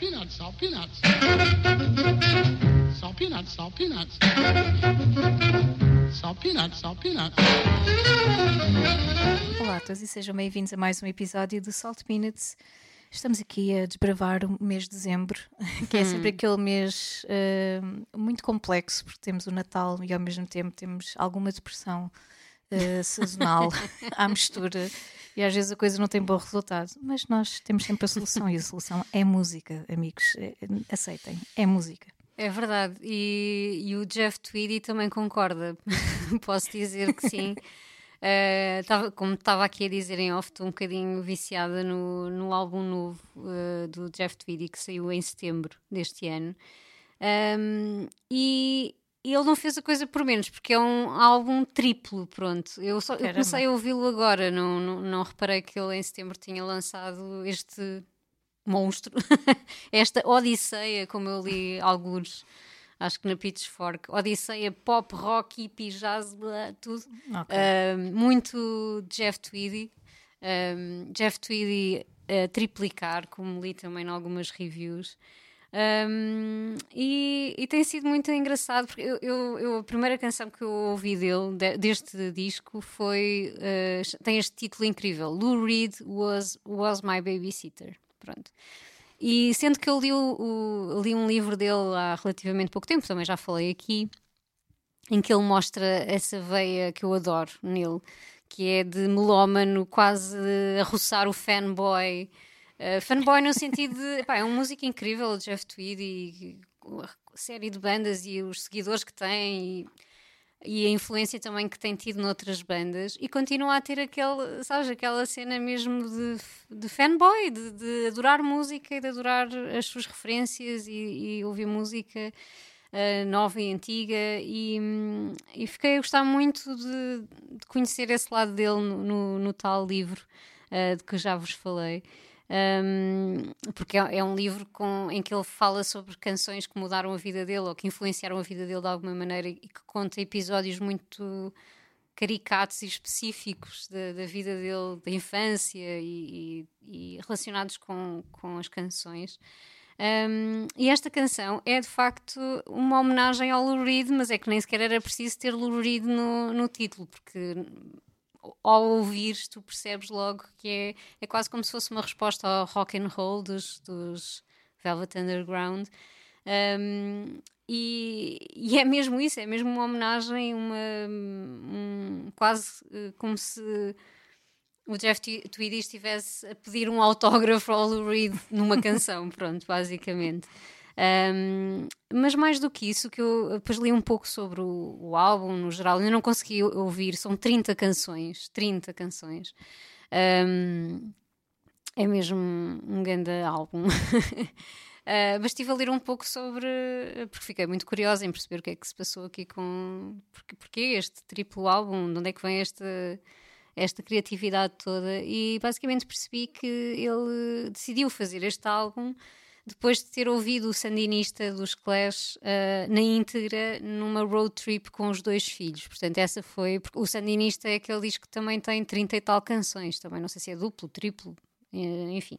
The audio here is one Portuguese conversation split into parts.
peanuts, salt peanuts. Salt peanuts, salt peanuts. Salt peanuts, salt peanuts. Olá a todos e sejam bem-vindos a mais um episódio do Salt Peanuts. Estamos aqui a desbravar o mês de dezembro, que é sempre aquele mês muito complexo, porque temos o Natal e ao mesmo tempo temos alguma depressão sazonal à mistura e às vezes a coisa não tem bom resultado, mas nós temos sempre a solução e a solução é música, amigos, aceitem, é música. É verdade, e o Jeff Tweedy também concorda, posso dizer que sim. Como estava aqui a dizer em off, estou um bocadinho viciada no álbum novo do Jeff Tweedy que saiu em setembro deste ano. E ele não fez a coisa por menos, porque é um álbum triplo, pronto. Eu comecei a ouvi-lo agora, não reparei que ele em setembro tinha lançado este monstro, esta odisseia, como eu li alguns, acho que na Pitchfork, odisseia pop, rock, hippie, jazz, blá, tudo. Okay. Muito Jeff Tweedy. Jeff Tweedy a triplicar, como li também em algumas reviews. E tem sido muito engraçado, porque a primeira canção que eu ouvi deste disco foi tem este título incrível, Lou Reed was my babysitter. Pronto. E sendo que eu li um livro dele há relativamente pouco tempo, também já falei aqui, em que ele mostra essa veia que eu adoro nele, que é de melómano, quase a roçar o fanboy. Fanboy no sentido de... é uma música incrível, o Jeff Tweedy, a série de bandas e os seguidores que tem e a influência também que tem tido noutras bandas, e continua a ter aquela cena mesmo de fanboy, de adorar música e de adorar as suas referências e ouvir música nova e antiga, e fiquei a gostar muito de conhecer esse lado dele no tal livro de que já vos falei. Porque é um livro em que ele fala sobre canções que mudaram a vida dele ou que influenciaram a vida dele de alguma maneira, e que conta episódios muito caricatos e específicos da vida dele, da infância e relacionados com as canções. E esta canção é de facto uma homenagem ao Lou Reed, mas é que nem sequer era preciso ter Lou Reed no título, porque ao ouvires tu percebes logo que é quase como se fosse uma resposta ao rock and roll dos Velvet Underground, e é mesmo isso, é mesmo uma homenagem, quase como se o Jeff Tweedy estivesse a pedir um autógrafo ao Lou Reed numa canção, pronto, basicamente. Mas mais do que isso, que eu depois li um pouco sobre o álbum no geral, ainda não consegui ouvir, são 30 canções. É mesmo um grande álbum. Mas estive a ler um pouco porque fiquei muito curiosa em perceber o que é que se passou aqui porque este triplo álbum, de onde é que vem esta criatividade toda, e basicamente percebi que ele decidiu fazer este álbum depois de ter ouvido o Sandinista dos Clash na íntegra numa road trip com os 2 filhos. Portanto, essa foi... Porque o Sandinista é aquele disco que também tem 30 e tal canções. Também não sei se é duplo, triplo, enfim.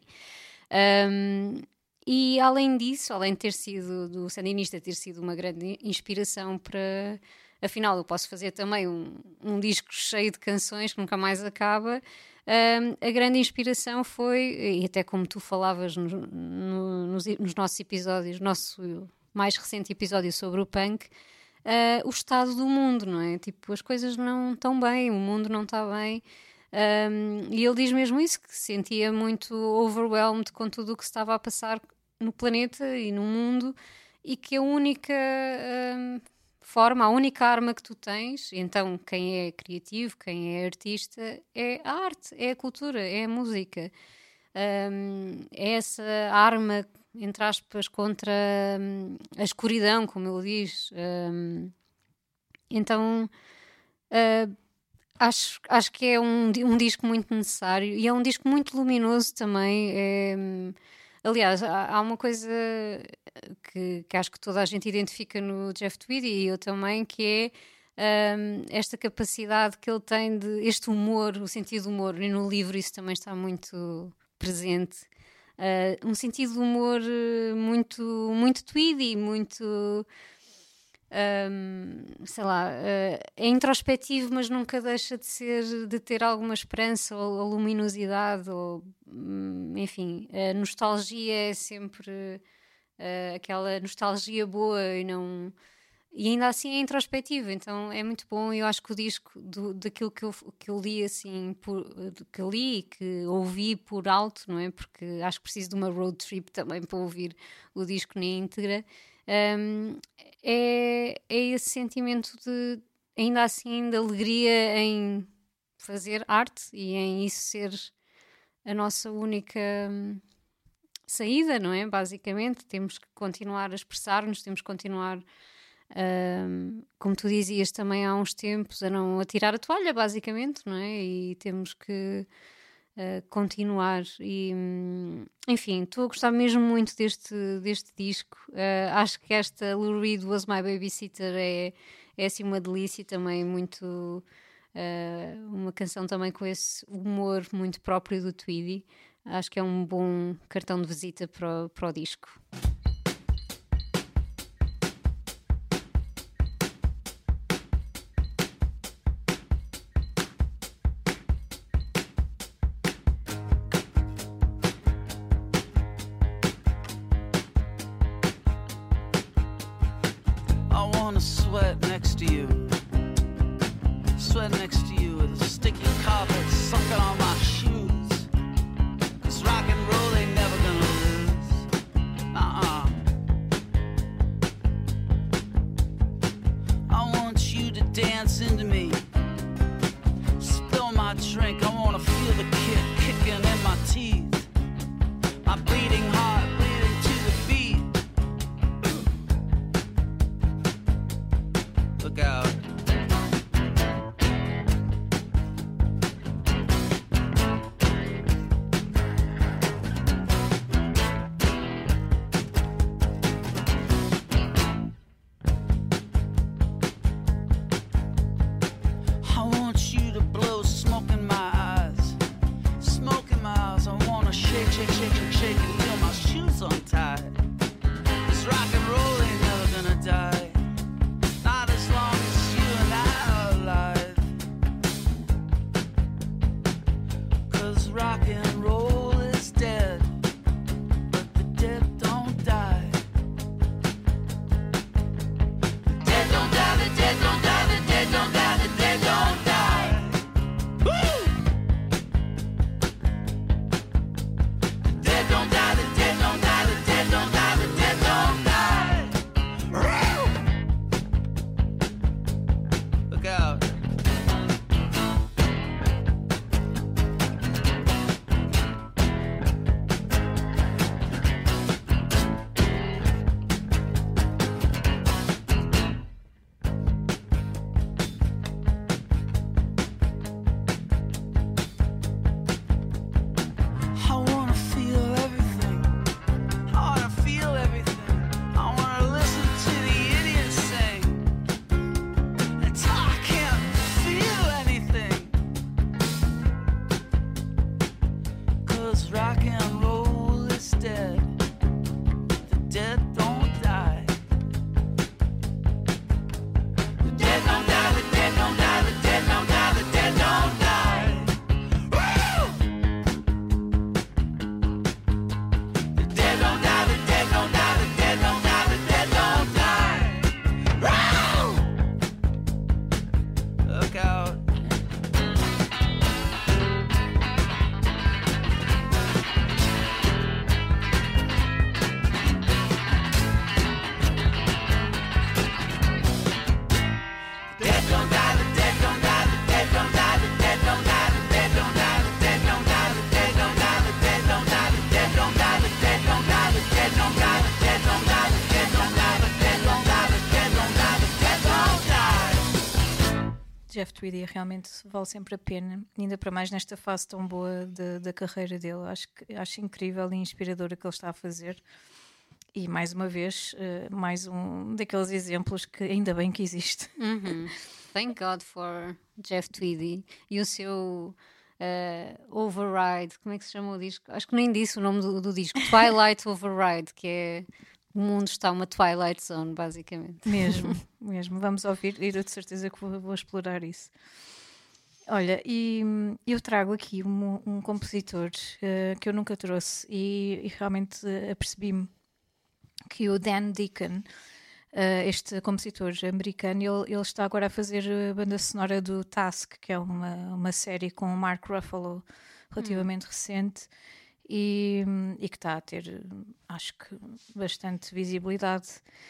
E além disso, além de ter sido do Sandinista ter sido uma grande inspiração para... Afinal, eu posso fazer também um disco cheio de canções que nunca mais acaba. A grande inspiração foi, e até como tu falavas nos nossos episódios, nosso mais recente episódio sobre o punk, o estado do mundo, não é? Tipo, as coisas não estão bem, o mundo não está bem. E ele diz mesmo isso, que se sentia muito overwhelmed com tudo o que se estava a passar no planeta e no mundo, e que a única... a única arma que tu tens, então quem é criativo, quem é artista, é a arte, é a cultura, é a música. É essa arma, entre aspas, contra a escuridão, como ele diz. Então acho que é um disco muito necessário, e é um disco muito luminoso também. Aliás, há uma coisa que acho que toda a gente identifica no Jeff Tweedy, e eu também, que é esta capacidade que ele tem este humor, o sentido do humor, e no livro isso também está muito presente. um sentido de humor muito, muito Tweedy, muito... sei lá, é introspectivo, mas nunca deixa de ter alguma esperança ou luminosidade, ou enfim, a nostalgia é sempre aquela nostalgia boa e ainda assim é introspectivo, então é muito bom. Eu acho que o disco daquilo que eu li assim, que li e que ouvi por alto, não é? Porque acho que preciso de uma road trip também para ouvir o disco na íntegra. É esse sentimento de, ainda assim, de alegria em fazer arte e em isso ser a nossa única saída, não é? Basicamente, temos que continuar a expressar-nos, temos que continuar, como tu dizias também há uns tempos, a tirar a toalha, basicamente, não é? E temos que continuar e enfim, estou a gostar mesmo muito deste disco. Acho que esta Lou Reed Was My Babysitter é assim uma delícia, também muito uma canção também com esse humor muito próprio do Tweedy. Acho que é um bom cartão de visita para o disco. Sweat next to you with a sticky carpet sucking on my shoes. 'Cause rock and roll ain't never gonna lose. I want you to dance into me, spill my drink. I wanna feel the kick kicking in my teeth, my beating heart bleeding to the beat. Look out. I want you to blow smoke in my eyes. Smoke in my eyes. I wanna shake, shake, shake, shake, shake and feel my shoes untied. This rock and roll ain't never gonna die. Not as long as you and I are alive. 'Cause rock and roll is dead, but the dead don't die. The dead don't die, the dead don't die, the dead don't die, the dead don't die. Woo! The dead don't die, the dead don't die, the dead don't die, the dead don't die. Woo! Look out. I wanna feel everything. I wanna feel everything. I wanna listen to the idiots sing until I can't feel anything. 'Cause rock and roll is dead. The dead don't die. The dead don't die, the dead don't die, the dead don't die, the dead don't die. Woo! The dead don't die, the dead don't die, the dead don't die, the dead don't die. Woo! Look out. The dead don't die, the dead don't die, the dead don't die, the dead don't die, the dead don't die, the dead don't die, the dead don't die, the dead don't die, the dead don't die, the dead don't die, the dead don't die, the dead don't die, the dead don't die, the dead don't die, the dead don't die, the dead don't die. Jeff Tweedy realmente vale sempre a pena, ainda para mais nesta fase tão boa da carreira dele. Acho incrível e inspirador o que ele está a fazer. E mais uma vez, mais um daqueles exemplos que ainda bem que existe. Thank God for Jeff Tweedy e o seu Override, como é que se chama o disco? Acho que nem disse o nome do disco. Twilight Override, que é o mundo está uma Twilight Zone, basicamente. Mesmo, mesmo. Vamos ouvir e eu de certeza que vou explorar isso. Olha, e eu trago aqui um compositor que eu nunca trouxe e realmente apercebi-me que o Dan Deacon, este compositor americano, ele está agora a fazer a banda sonora do Task, que é uma série com o Mark Ruffalo relativamente recente e que está a ter, acho que, bastante visibilidade.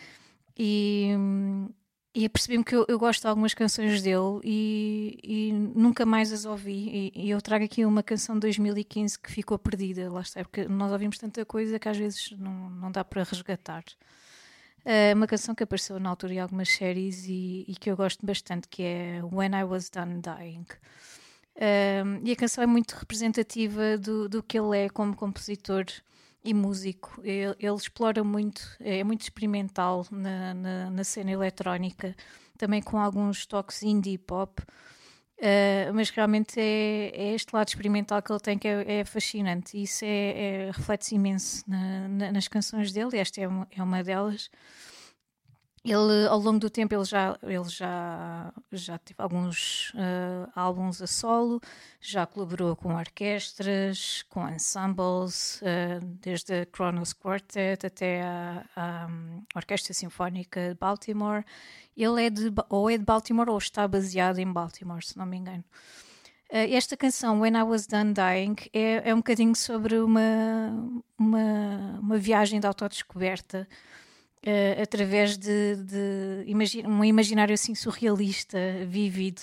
E apercebi-me que eu gosto de algumas canções dele e nunca mais as ouvi. E eu trago aqui uma canção de 2015 que ficou perdida, lá está, porque nós ouvimos tanta coisa que às vezes não dá para resgatar. Uma canção que apareceu na altura em algumas séries e que eu gosto bastante, que é When I Was Done Dying. E a canção é muito representativa do que ele é como compositor e músico. Ele explora muito, é muito experimental na cena eletrónica, também com alguns toques indie pop, mas realmente é este lado experimental que ele tem que é fascinante, e isso reflete-se imenso nas canções dele, e esta é uma delas. Ele, ao longo do tempo, ele já teve alguns álbuns a solo, já colaborou com orquestras, com ensembles, desde a Kronos Quartet até a Orquestra Sinfónica de Baltimore. Ele é de Baltimore ou está baseado em Baltimore, se não me engano. Esta canção, When I Was Done Dying, é um bocadinho sobre uma viagem de autodescoberta, através de um imaginário assim surrealista, vívido,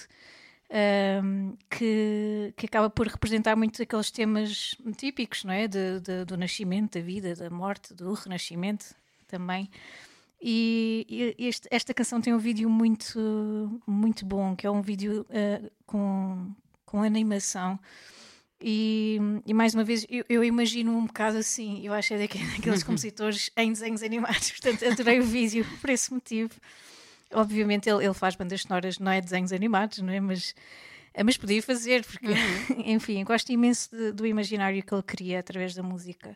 que acaba por representar muito aqueles temas típicos, não é? Do nascimento, da vida, da morte, do renascimento também. E esta canção tem um vídeo muito, muito bom, que é um vídeo com animação. E mais uma vez eu imagino um bocado assim, eu acho daqueles compositores em desenhos animados, portanto adorei o vídeo por esse motivo. Obviamente ele faz bandas sonoras, não é desenhos animados, não é? Mas podia fazer, porque enfim, gosto imenso do imaginário que ele cria através da música,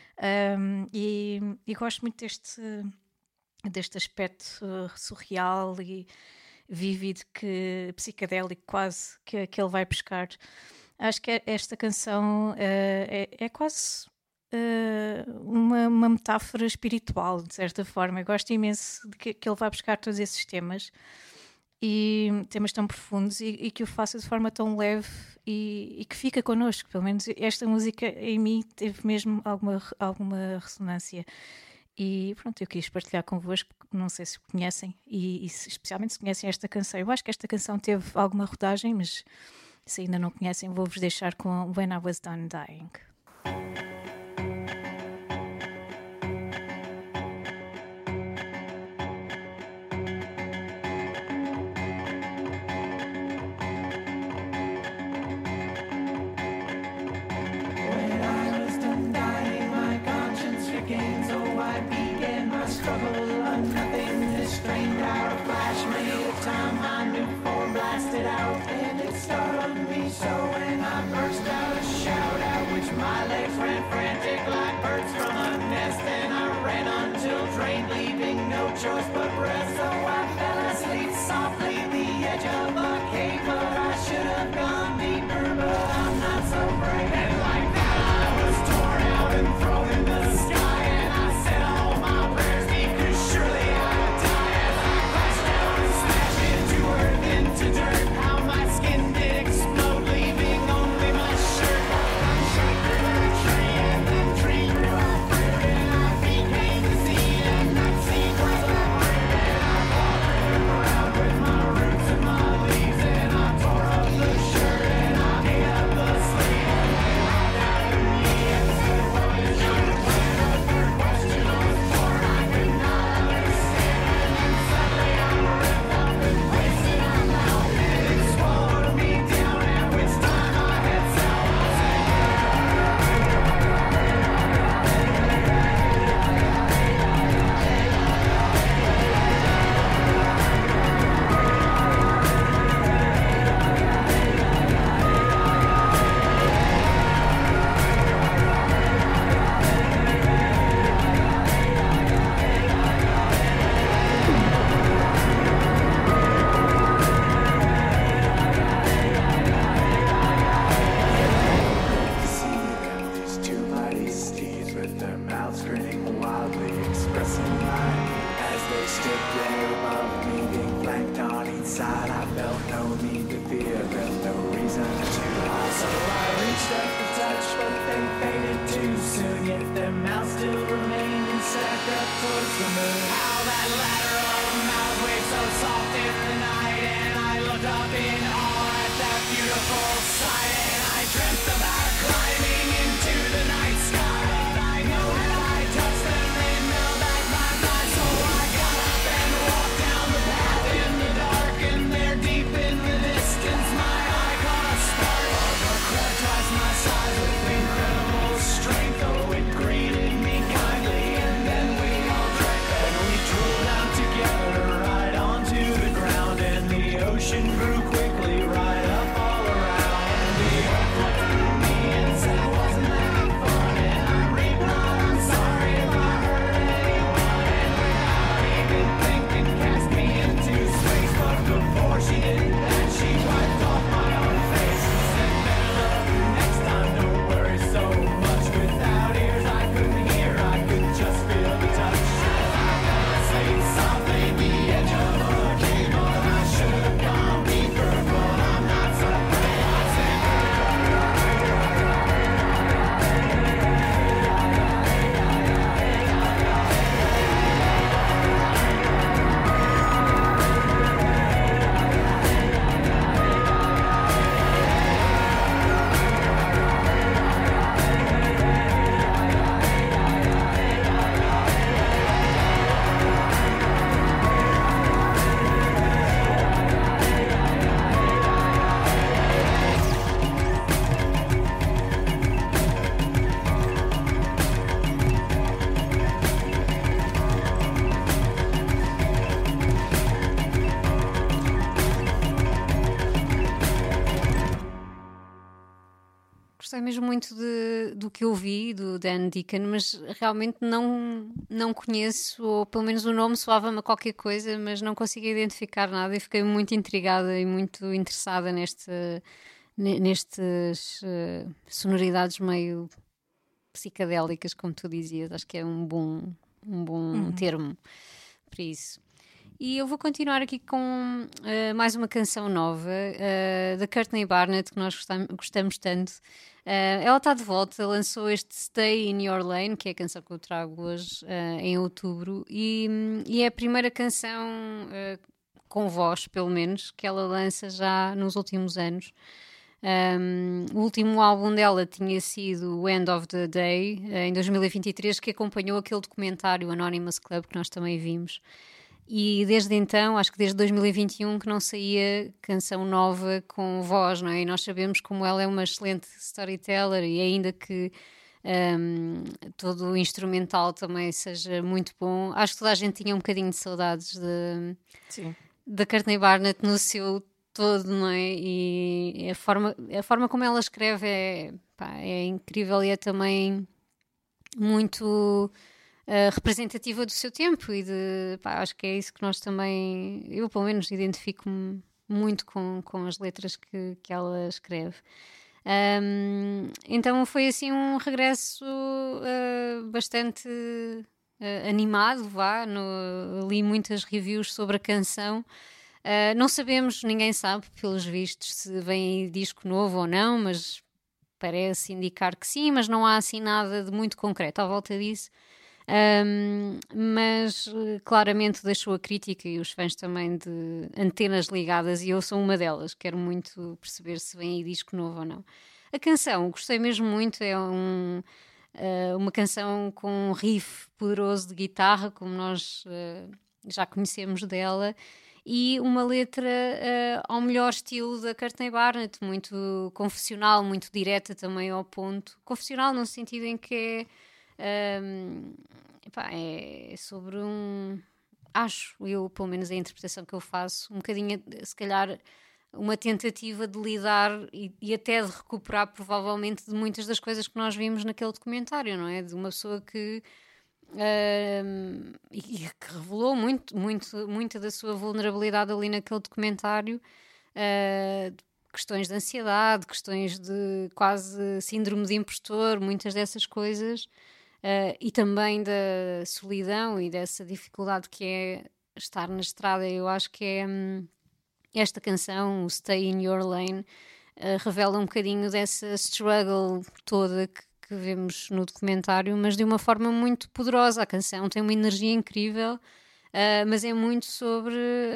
e gosto muito deste aspecto surreal e vívido, psicadélico quase, que ele vai buscar. Acho que esta canção é quase uma metáfora espiritual, de certa forma. Eu gosto imenso de que ele vai buscar todos esses temas, e temas tão profundos, e que o faça de forma tão leve e que fica connosco. Pelo menos esta música em mim teve mesmo alguma ressonância. E pronto, eu quis partilhar convosco, não sei se conhecem, e especialmente se conhecem esta canção. Eu acho que esta canção teve alguma rodagem, mas se ainda não conhecem, vou-vos deixar com When I Was Done Dying. When I was done dying, my conscience regains. Oh, I began my struggle. Nothing restrained our flash. Many a time my new form blasted out, and it startled me so when I burst out a shout out, which my legs ran from. stripped there above me, being flanked on each side. I felt no need to fear, felt no reason to hide. So I reached up to touch, but they faded too soon. Yet their mouths still remained and stacked up towards the moon. How that ladder of mouth waves so soft in the night, and I looked up in awe at that beautiful sight, and I dreamt about climbing into the night sky. But I know that I touched them, they melt at my mind. So I got up and walked down the path in the dark, and there deep in the distance my eye caught a spark of a crab twice my size with incredible strength. Oh, it greeted me kindly, and then we all drank, and we drooled down together right onto the ground, and the ocean grew quickly right up all around. And the earth looked at me and said, wasn't that fun? And I replied, I'm sorry if I hurt anyone. And without even thinking, cast me into space. But before she did that, she wiped off my own face and said, better luck next time, don't worry so much. Without ears I couldn't hear, I could just feel the touch. As I fell asleep softly at the edge of a cable, I should have gone deeper, but I'm not so brave. I said, Gostei mesmo muito do que eu vi do Dan Deacon, mas realmente não conheço, ou pelo menos o nome soava-me a qualquer coisa, mas não consigo identificar nada e fiquei muito intrigada e muito interessada nestas sonoridades meio psicadélicas, como tu dizias. Acho que é um bom termo para isso. E eu vou continuar aqui com mais uma canção nova da Courtney Barnett, que nós gostamos tanto. Ela está de volta, lançou este Stay in Your Lane, que é a canção que eu trago hoje, em outubro, e é a primeira canção com voz, pelo menos, que ela lança já nos últimos anos. O último álbum dela tinha sido o End of the Day, em 2023, que acompanhou aquele documentário Anonymous Club que nós também vimos. E desde então, acho que desde 2021, que não saía canção nova com voz, não é? E nós sabemos como ela é uma excelente storyteller, e ainda que todo o instrumental também seja muito bom, acho que toda a gente tinha um bocadinho de saudades da Courtney Barnett no seu todo, não é? E a forma como ela escreve é incrível, e é também muito representativa do seu tempo, e acho que é isso que nós também, eu pelo menos identifico-me muito com as letras que ela escreve. Então foi assim um regresso bastante animado, li muitas reviews sobre a canção. Não sabemos, ninguém sabe, pelos vistos, se vem aí disco novo ou não, mas parece indicar que sim, mas não há assim nada de muito concreto à volta disso. Mas claramente deixou a crítica e os fãs também de antenas ligadas, e eu sou uma delas, quero muito perceber se vem aí disco novo ou não. A canção, gostei mesmo muito, é uma canção com um riff poderoso de guitarra, como nós já conhecemos dela, e uma letra ao melhor estilo da Courtney Barnett, muito confessional, muito direta também ao ponto. Confessional no sentido em que é sobre acho eu, pelo menos a interpretação que eu faço, um bocadinho, se calhar, uma tentativa de lidar e até de recuperar provavelmente de muitas das coisas que nós vimos naquele documentário, não é? De uma pessoa que que revelou muita da sua vulnerabilidade ali naquele documentário, questões de ansiedade, questões de quase síndrome de impostor, muitas dessas coisas. E também da solidão e dessa dificuldade que é estar na estrada. Eu acho que é esta canção, o Stay in Your Lane, revela um bocadinho dessa struggle toda que vemos no documentário, mas de uma forma muito poderosa. A canção tem uma energia incrível, mas é muito sobre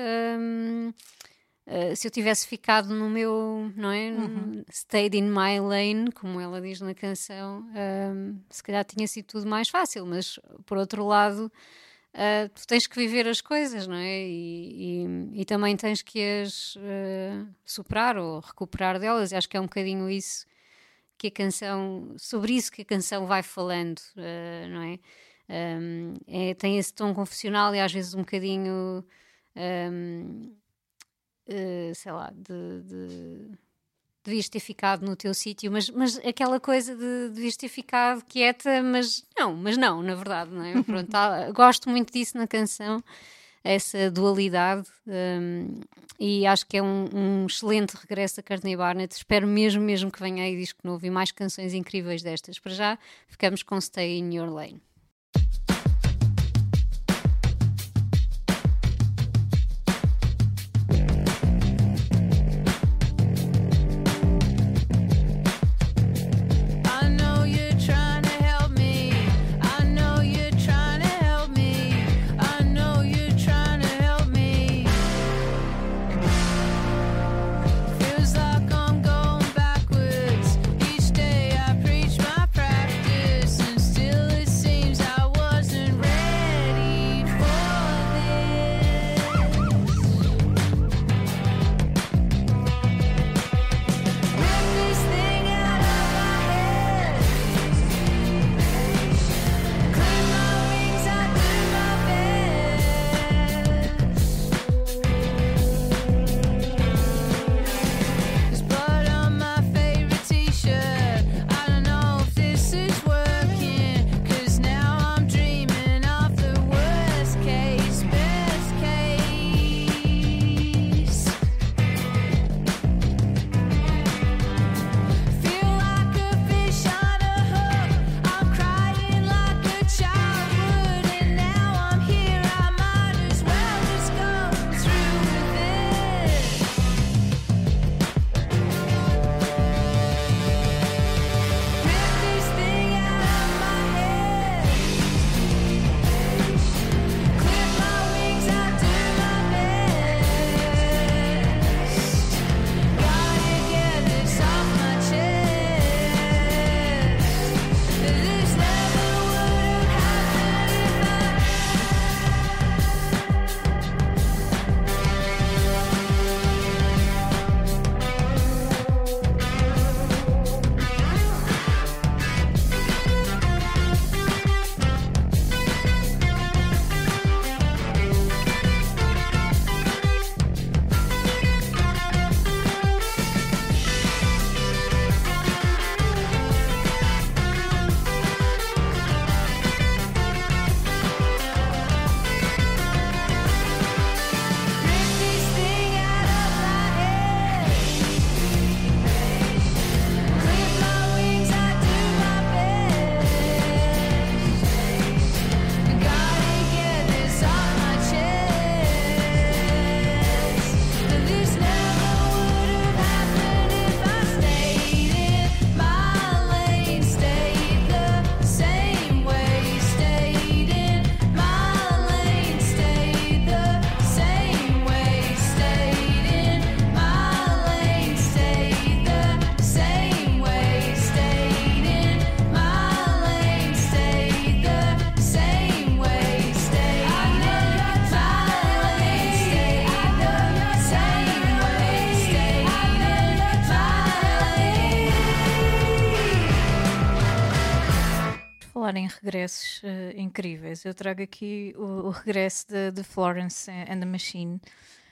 se eu tivesse ficado no meu, não é? Stayed in my lane, como ela diz na canção, se calhar tinha sido tudo mais fácil, mas por outro lado, tu tens que viver as coisas, não é? E também tens que as superar ou recuperar delas. E acho que é um bocadinho isso que a canção, sobre isso que a canção vai falando, não é? Tem esse tom confessional e às vezes um bocadinho sei lá, devias ter ficado no teu sítio, mas aquela coisa de devias ter ficado quieta, mas não, na verdade, não é? Pronto, gosto muito disso na canção, essa dualidade, e acho que é um excelente regresso da Courtney Barnett. Espero mesmo que venha aí disco novo e mais canções incríveis destas. Para já, ficamos com Stay in Your Lane. Falar em regressos incríveis, eu trago aqui o regresso de Florence and the Machine,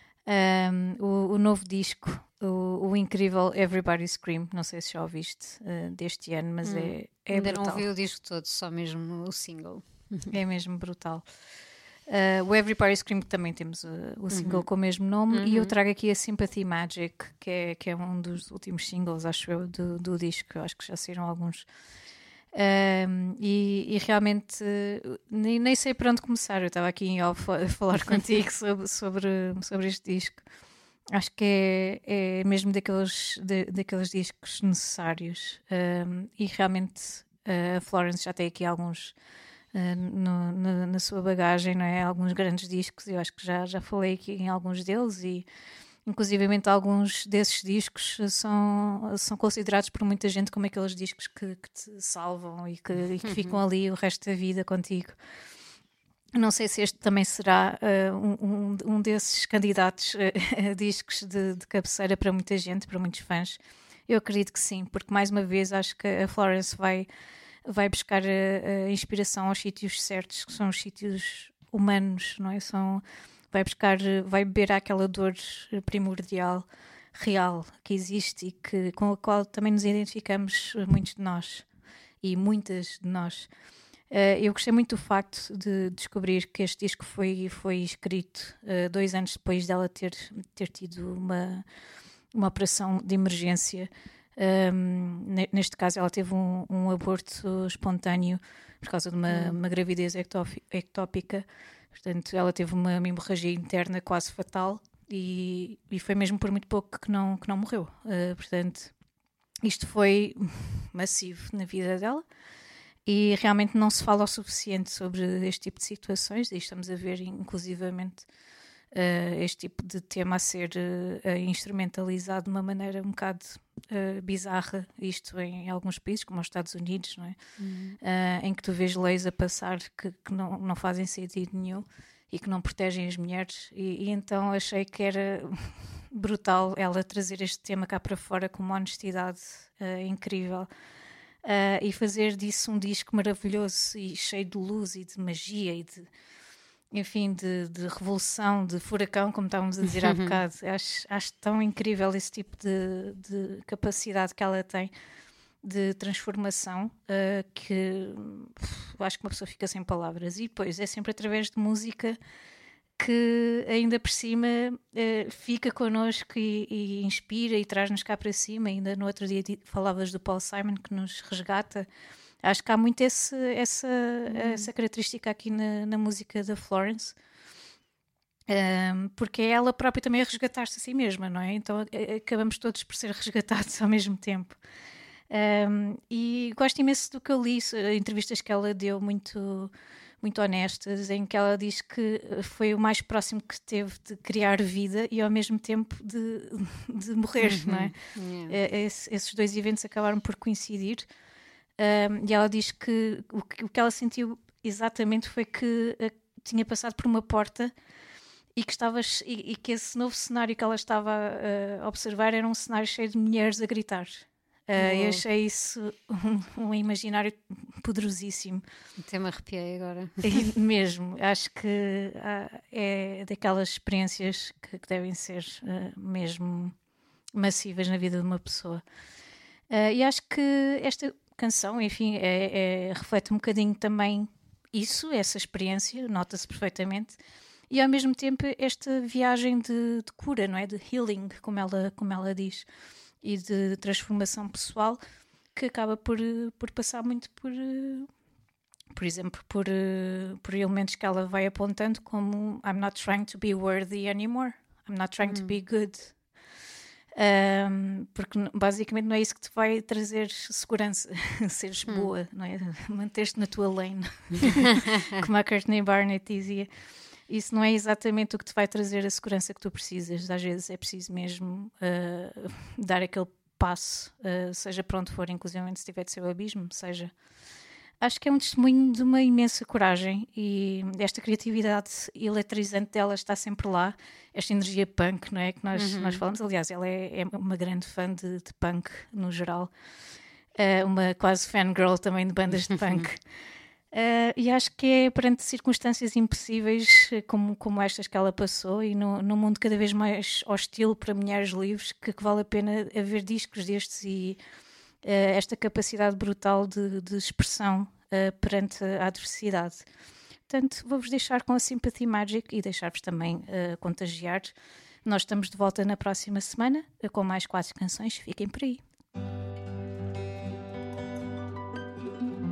o novo disco, o incrível Everybody Scream. Não sei se já ouviste, deste ano, mas é ainda brutal. não ouvi o disco todo, só mesmo o single. É mesmo brutal. O Everybody Scream, também temos o single com o mesmo nome, e eu trago aqui a Sympathy Magic, que é um dos últimos singles, acho eu, do disco. Eu acho que já saíram alguns E realmente nem sei por onde começar. Eu estava aqui em off a falar contigo sobre este disco. Acho que é mesmo daqueles discos necessários. E realmente a Florence já tem aqui alguns na sua bagagem, não é? Alguns grandes discos. Eu acho que já falei aqui em alguns deles e inclusivamente alguns desses discos são considerados por muita gente como aqueles discos que te salvam e que ficam ali o resto da vida contigo. Não sei se este também será um desses candidatos a discos de cabeceira para muita gente, para muitos fãs. Eu acredito que sim, porque mais uma vez acho que a Florence vai buscar a inspiração aos sítios certos, que são os sítios humanos, não é? Vai beber àquela dor primordial, real, que existe e com a qual também nos identificamos, muitos de nós e muitas de nós. Eu gostei muito do facto de descobrir que este disco foi escrito 2 anos depois dela ter tido uma operação de emergência. Neste caso ela teve um aborto espontâneo por causa de uma gravidez ectópica. Portanto, ela teve uma hemorragia interna quase fatal e foi mesmo por muito pouco que não morreu. Portanto, isto foi massivo na vida dela e realmente não se fala o suficiente sobre este tipo de situações. E estamos a ver, inclusivamente, este tipo de tema a ser instrumentalizado de uma maneira um bocado bizarra, isto em alguns países, como os Estados Unidos, não é? Em que tu vês leis a passar que não fazem sentido nenhum e que não protegem as mulheres e então achei que era brutal ela trazer este tema cá para fora com uma honestidade incrível e fazer disso um disco maravilhoso e cheio de luz e de magia e de revolução, de furacão, como estávamos a dizer há bocado. Acho tão incrível esse tipo de capacidade que ela tem de transformação que acho que uma pessoa fica sem palavras. E depois é sempre através de música que ainda por cima fica connosco e inspira e traz-nos cá para cima. Ainda no outro dia falavas do Paul Simon que nos resgata. Acho que há muito essa característica aqui na música da Florence, porque é ela própria também a resgatar-se a si mesma, não é? Então acabamos todos por ser resgatados ao mesmo tempo. E gosto imenso do que eu li, entrevistas que ela deu muito, muito honestas, em que ela diz que foi o mais próximo que teve de criar vida e ao mesmo tempo de morrer, não é? Esses 2 eventos acabaram por coincidir. E ela diz que o que ela sentiu exatamente foi que tinha passado por uma porta e que esse novo cenário que ela estava a observar era um cenário cheio de mulheres a gritar. Eu achei isso um imaginário poderosíssimo. Até me arrepiei agora. E mesmo, acho que é daquelas experiências que devem ser mesmo massivas na vida de uma pessoa. E acho que esta canção, enfim, reflete um bocadinho também essa experiência, nota-se perfeitamente, e ao mesmo tempo esta viagem de cura, não é? De healing, como ela diz, e de transformação pessoal, que acaba por passar muito por exemplo, por elementos que ela vai apontando, como I'm not trying to be worthy anymore, I'm not trying to be good. Porque basicamente não é isso que te vai trazer segurança, seres boa, não é? Manter-te na tua lane, como a Courtney Barnett dizia. Isso não é exatamente o que te vai trazer a segurança que tu precisas. Às vezes é preciso mesmo dar aquele passo, seja para onde for, inclusive se tiver de ser o abismo, seja. Acho que é um testemunho de uma imensa coragem e esta criatividade eletrizante dela está sempre lá, esta energia punk, não é? Que nós falamos. Aliás, ela é uma grande fã de punk no geral, uma quase fangirl também de bandas de punk. E acho que é perante circunstâncias impossíveis como estas que ela passou e num mundo cada vez mais hostil para mulheres livres que vale a pena haver discos destes e esta capacidade brutal de expressão perante a adversidade. Portanto, vou-vos deixar com a Sympathy Magic e deixar-vos também contagiar. Nós estamos de volta na próxima semana com mais 4 canções. Fiquem por aí.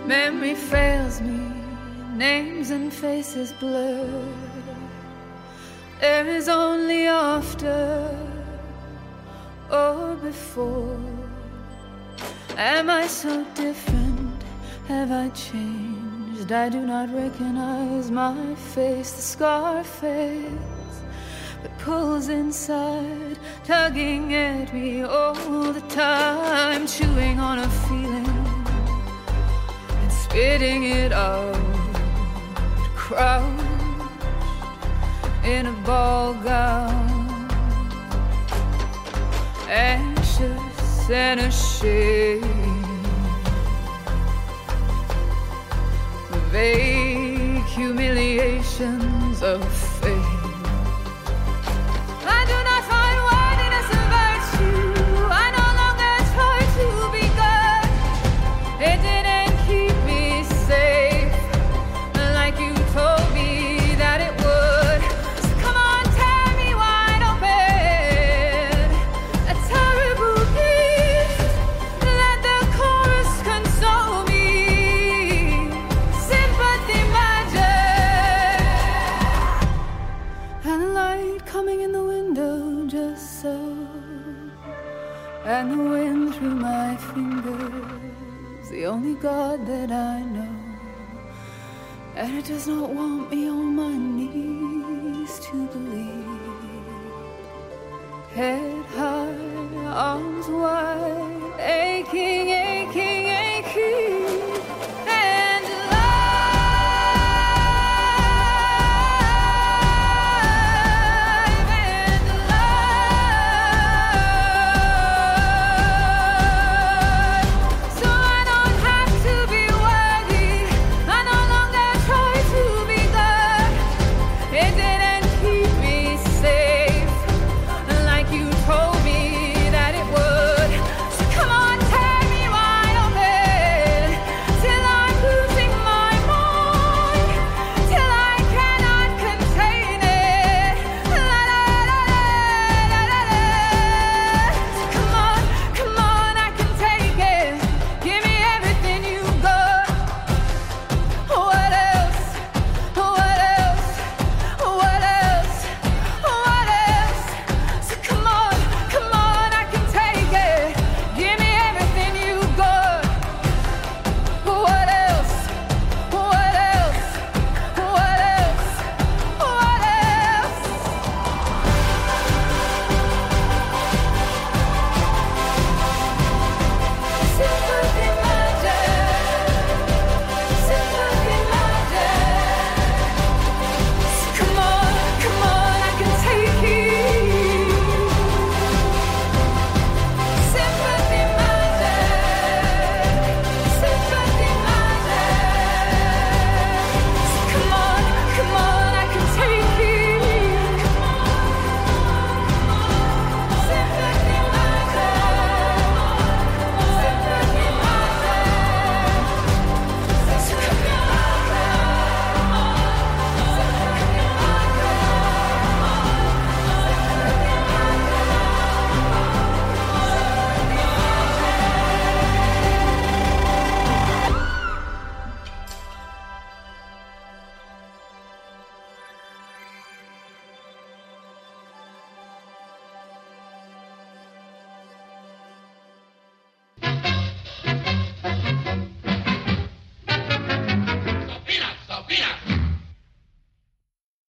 Memory fails me, names and faces blur. There is only after or before. Am I so different? Have I changed? I do not recognize my face. The scar fades, but pulls inside, tugging at me all the time, chewing on a feeling and spitting it out, crouched in a ball gown, anxious and ashamed, the vague humiliations of fate. I do not find worthiness of virtue. I no longer try to be good. It didn't keep me safe like you told me that it would. So come on, tear me wide open. A terrible gift. Let the chorus console me. Sympathy magic. And the light coming in the window just so. And the wind through my fingers. The only God that I know. And it does not want me on my knees to believe. Head high on